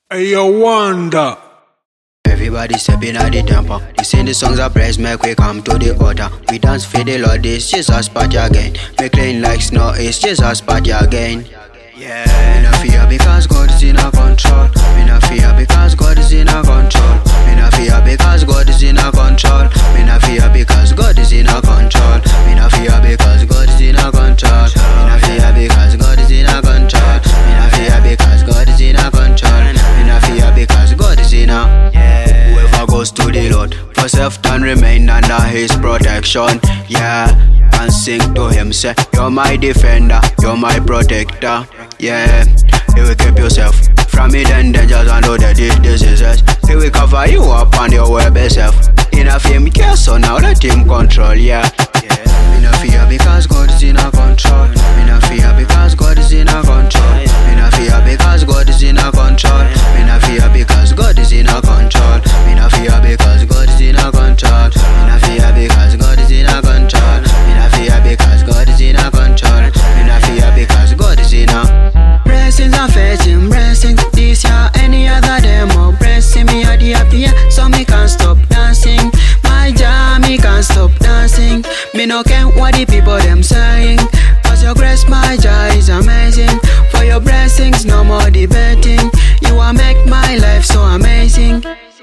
Hey, yo, Wanda. Everybody stepping at the tempo. We sing the songs of praise, make we come to the altar. We dance for the Lord, this Jesus party again. We clean like snow, it's Jesus party again. Yeah. Me no fear because God is in a control. Me no fear because God is in a control. Me no fear because God is in a control. Me no fear because God is in a control. Me no fear because God is in a control. Me no fear because God is in a control. Me no fear because God is in a control. Me no fear because God is in a. Whoever goes to the Lord for self and remain under His protection. Yeah. And sing to Him, say, you're my defender, you're my protector. Yeah, He will keep yourself from hidden dangers and other diseases. He will cover you up on your web self. In a fame care, so now let Him control, yeah. Me no fear because God is in a control. Me no fear because God is in a control. Me no fear because God is in a control. Me no fear because God is in a control. Me no fear because God is in a control. Me no fear because God is in a control. Me no fear because God is in a control. Me no fear because God is in a. Blessings are fetching blessings this year, any other demo. Blessing me at the happy year, so me can't stop dancing. My jam, me can't stop dancing. Me no care what the people them saying, cause your grace, my joy is amazing. For your blessings, no more debating. You will make my life so amazing.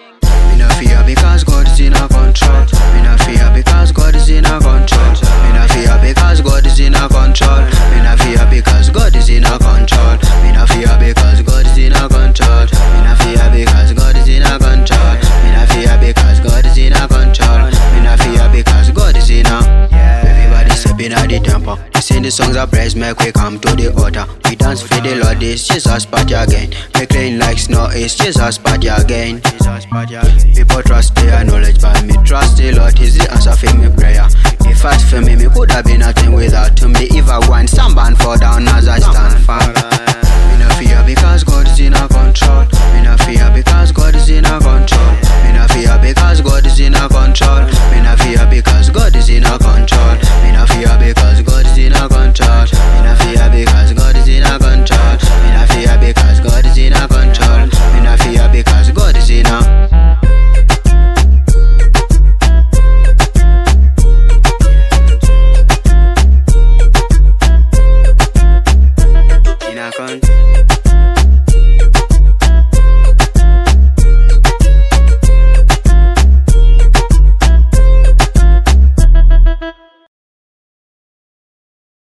Me no fear because God is in a control. Me no fear because God is in a control. Me no fear because God is in a control. Me no fear because God is in a control. Me no fear because God is in a control. Me no fear because God is in a control. Me no fear because God is in a control. Me no fear because God is in a. Everybody stepping at the tempo. We sing the songs of praise, make we come to the altar. We dance for the Lord, this Jesus party again. We clean like snow, it's Jesus party again. People trust their knowledge, but me trust the Lord, He's the answer for me prayer. If ask for me could have been nothing without Him. Me if I want some band fall down as I stand firm.